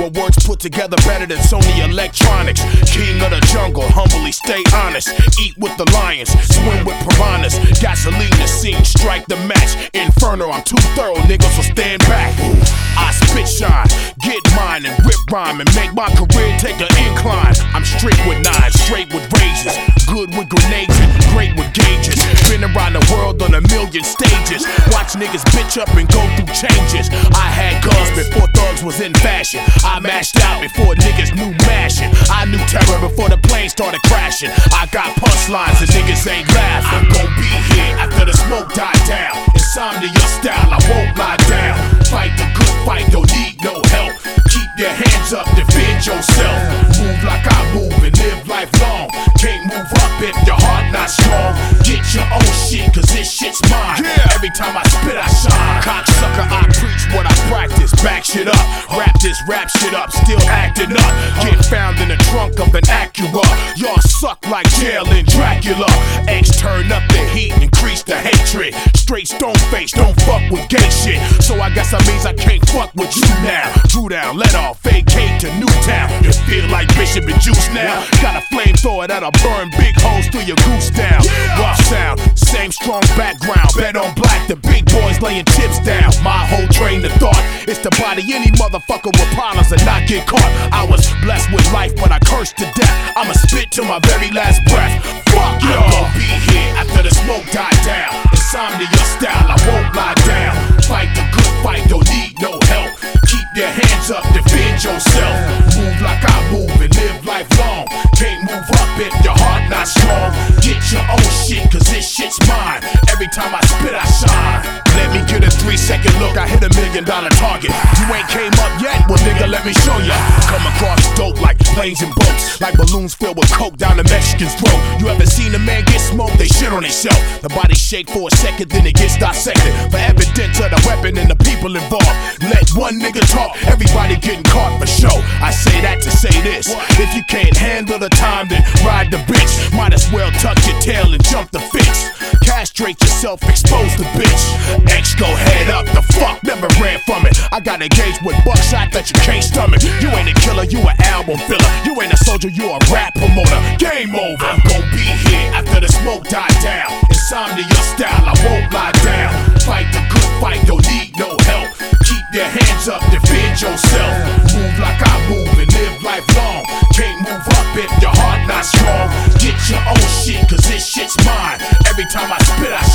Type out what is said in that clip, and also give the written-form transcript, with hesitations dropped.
My words put together better than Sony Electronics. King of the jungle, humbly stay honest. Eat with the lions, swim with piranhas. Gasoline the scene, strike the match. Inferno, I'm too thorough, niggas will stand back. I spit shine, get mine and rip rhyme and make my career take an incline. I'm straight with nines, straight with razors, good with grenades and great with gauges. Been around the world on a million stages. Watch niggas bitch up and go through changes. I had guns before thugs was in fashion. I mashed out before niggas knew mashing. I knew terror before the plane started crashing. I got punchlines and niggas ain't laughing. I'm gon' be here after the smoke died down. Insomnia style, I won't lie down. Fight the good fight, don't need no help. Keep your hands up, defend yourself. Move like I move and live life long. Can't move up if your heart not strong. Get your own shit, cause this shit's mine. Every time I spit, I shine. Cocksucker, I preach what I practice. Back shit up, rap this rap shit up. Still acting up, get found in the trunk of an Acura. Y'all suck like jail in Dracula. X turn up the heat, increase the hatred. Straight stone face, don't fuck with gay shit. So I guess that means I can't fuck with you now. Drew down, let off, vacate to Newtown. You feel like Bishop and Juice now. Got a flamethrower that'll burn big holes through your goose down. Rough sound, same strong background. Bet on black, the big boys laying chips down. My whole train of thought is to body any motherfucker with problems and not get caught. I was blessed with life, but I cursed to death. I'ma spit till my very last breath. Fuck y'all. I'm gon' be here after the smoke died down. Insomnia style, I won't lie down. Fight the good fight, don't need no help. Keep your hands up, defend yourself. Move like I move and live life long. Can't move up if your heart not strong. Get your own shit, cause this shit's mine. Every time I spit, I shine. Let me get a 3-second look, I hit $1 million target. You ain't came up yet? Well nigga, let me show ya. Come across dope like planes and boats, like balloons filled with coke down the Mexican's throat. You ever seen a man get smoked? They shit on himself. The body shake for a second, then it gets dissected. For evidence of the weapon and the people involved. Let one nigga talk, everybody getting caught for show. I say that to say this: if you can't handle the time, then ride the bitch. Might as well tuck your tail and jump the fence. Castrate yourself, expose the bitch. X go head up, the fuck never ran from it. I got engaged with buckshot that you can't stomach. You ain't a killer, you an album filler. You ain't a soldier, you a rap promoter. Game over. I'm gon' be here after the smoke died down. Insomnia style, I won't lie down. Fight the good fight, don't need no help. Keep your hands up, defend yourself. Move like I move and live life long. Can't move up if your heart not strong. Get your own shit, cause this shit's mine. Every time I spit, I